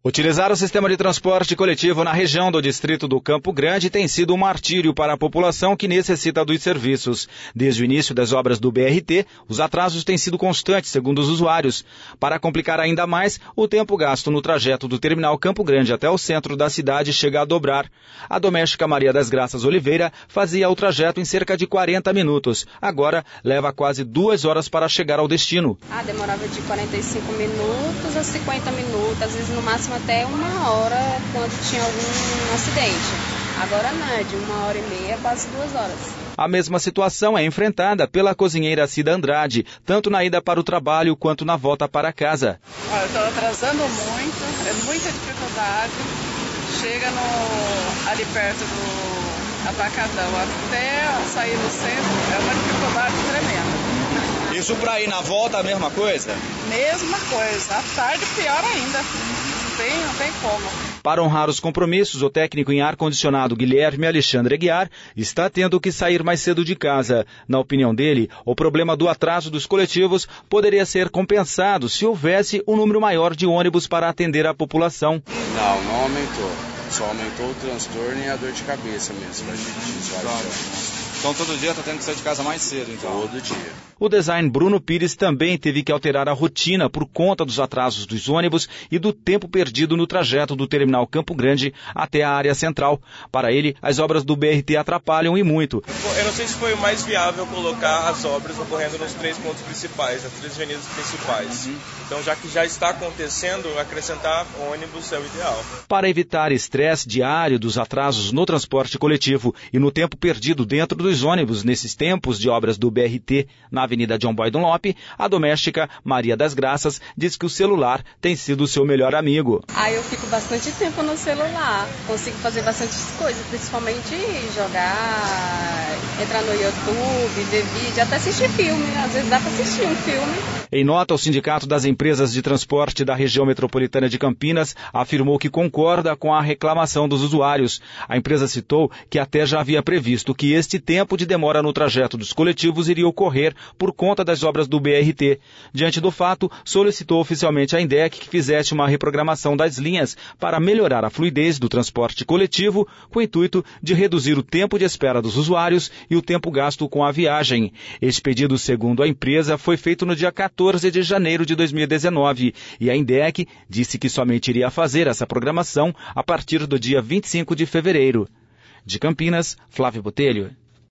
Utilizar o sistema de transporte coletivo na região do distrito do Campo Grande tem sido um martírio para a população que necessita dos serviços. Desde o início das obras do BRT, os atrasos têm sido constantes, segundo os usuários. Para complicar ainda mais, o tempo gasto no trajeto do terminal Campo Grande até o centro da cidade chega a dobrar. A doméstica Maria das Graças Oliveira fazia o trajeto em cerca de 40 minutos. Agora, leva quase 2 horas para chegar ao destino. Demorava de 45 minutos a 50 minutos, às vezes no máximo até 1 hora quando tinha algum acidente. Agora não, é de 1h30, quase 2 horas. A mesma situação é enfrentada pela cozinheira Cida Andrade, tanto na ida para o trabalho quanto na volta para casa. Eu estou atrasando muito, é muita dificuldade. Chega ali perto do Atacadão até sair no centro, é uma dificuldade tremenda. Isso para ir na volta a mesma coisa? Mesma coisa, à tarde pior ainda. Não tem como. Para honrar os compromissos, o técnico em ar-condicionado Guilherme Alexandre Aguiar está tendo que sair mais cedo de casa. Na opinião dele, o problema do atraso dos coletivos poderia ser compensado se houvesse um número maior de ônibus para atender a população. Não aumentou. Só aumentou o transtorno e a dor de cabeça mesmo pra gente. Então todo dia está tendo que sair de casa mais cedo, então? Todo dia. O design Bruno Pires também teve que alterar a rotina por conta dos atrasos dos ônibus e do tempo perdido no trajeto do terminal Campo Grande até a área central. Para ele, as obras do BRT atrapalham e muito. Eu não sei se foi o mais viável colocar as obras ocorrendo nos 3 pontos principais, nas 3 avenidas principais. Então, já que já está acontecendo, acrescentar ônibus é o ideal. Para evitar estresse diário dos atrasos no transporte coletivo e no tempo perdido dentro dos ônibus nesses tempos de obras do BRT na Avenida John Boy Dunlop, a doméstica Maria das Graças diz que o celular tem sido o seu melhor amigo. Eu fico bastante tempo no celular, consigo fazer bastante coisas, principalmente jogar, entrar no YouTube, ver vídeo, até assistir filme, às vezes dá para assistir um filme. Em nota, o Sindicato das Empresas de Transporte da Região Metropolitana de Campinas afirmou que concorda com a reclamação dos usuários. A empresa citou que até já havia previsto que este tempo de demora no trajeto dos coletivos iria ocorrer por conta das obras do BRT. Diante do fato, solicitou oficialmente à INDEC que fizesse uma reprogramação das linhas para melhorar a fluidez do transporte coletivo, com o intuito de reduzir o tempo de espera dos usuários e o tempo gasto com a viagem. Este pedido, segundo a empresa, foi feito no dia 14 de janeiro de 2019 e a INDEC disse que somente iria fazer essa programação a partir do dia 25 de fevereiro. De Campinas, Flávio Botelho.